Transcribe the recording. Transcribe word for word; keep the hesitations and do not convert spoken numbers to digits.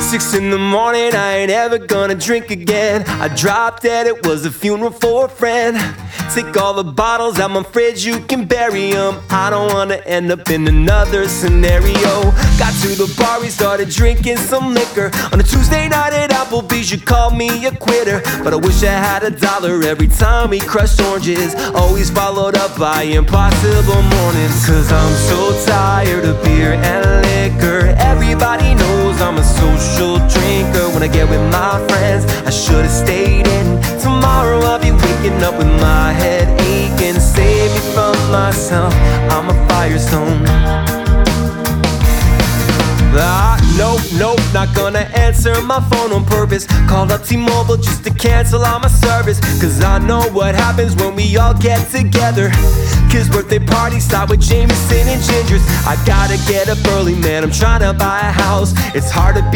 Six in the morning, I ain't ever gonna drink again. I dropped dead, it was a funeral for a friend. Take all the bottles out my fridge, you can bury them. I don't wanna end up in another scenario. Got to the bar, we started drinking some liquor. On a Tuesday night at Applebee's, you called me a quitter. But I wish I had a dollar every time we crushed oranges, always followed up by impossible mornings. Cause I'm so tired of beer and liquor. Everybody knows I'm a social drinker. When I get with my friends, I should've stayed in. Tomorrow I'll be waking up with my head aching. Save me from myself, I'm a firestone. Ah, nope, nope, not gonna answer my phone on purpose. Called up T-Mobile just to cancel all my service. Cause I know what happens when we all get together. Kids' birthday parties start with Jameson and gingers. I gotta get up early, man, I'm trying to buy a house. It's hard to be